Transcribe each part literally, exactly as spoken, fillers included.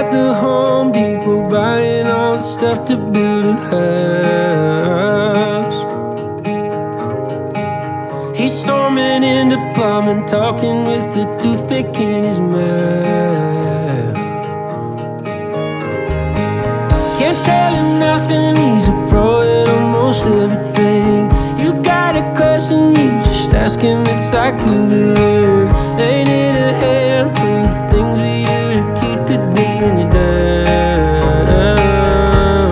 at the Home Depot buying all the stuff to build a house. He's storming into plumbing, talking with the toothpick in his mouth. Can't tell him nothing, he's a pro at almost everything. You got a question, you just ask him, it's like Google. Ain't it a handful of things we do to keep the demons down?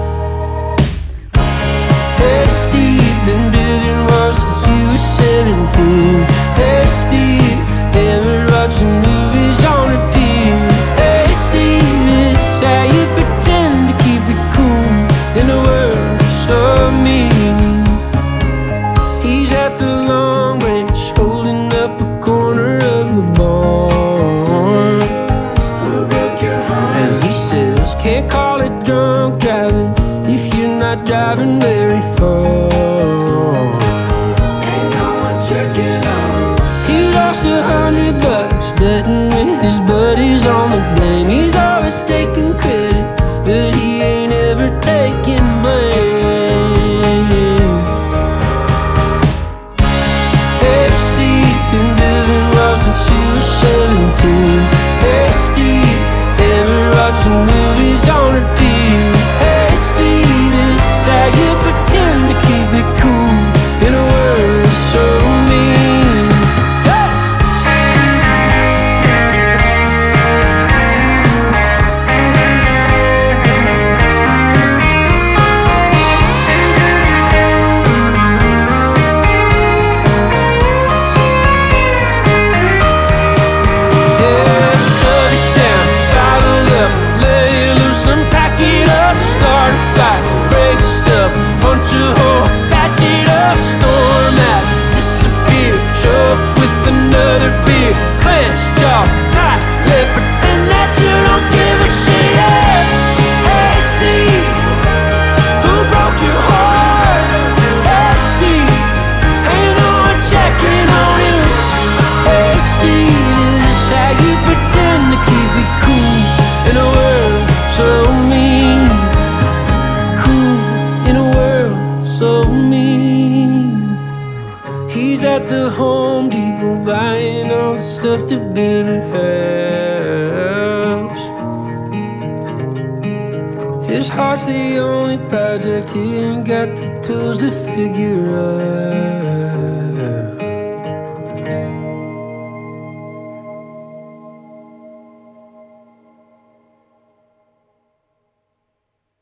Hey Steve, been building walls since you were seventeen. Hey Steve, haven't watching movies on repeat. Hey Steve, this is how you pretend to keep it cool in a world so mean. He's at the Long Branch, holding up a corner of the barn. And he says, can't call it drunk driving if you're not driving very far. Ain't no one checking on. He lost a hundred bucks betting with his buddies on the game. He's always taking credit, but he ain't ever taking blame. Hey Steve, been building walls since you were seventeen. Hey Steve, ever watching movies on repeat. Hey Steve, this is how you pretend to keep it cool in a world so mean. Hey! Yeah, shut it down, bottle up, lay loose, unpack it up, start a fight, break stuff, punch a hole, patch it up, storm out, disappear, show up with another beer, clench jaw, tight lip, pretend that you don't give a shit. Hey Steve, who broke your heart? Hey Steve, ain't no one checking on you. Hey Steve, is this how you pretend to keep it cool in a world so mean? Cool in a world so mean. He's at the Home Depot buying all the stuff to build a house. His heart's the only project he ain't got the tools to figure out.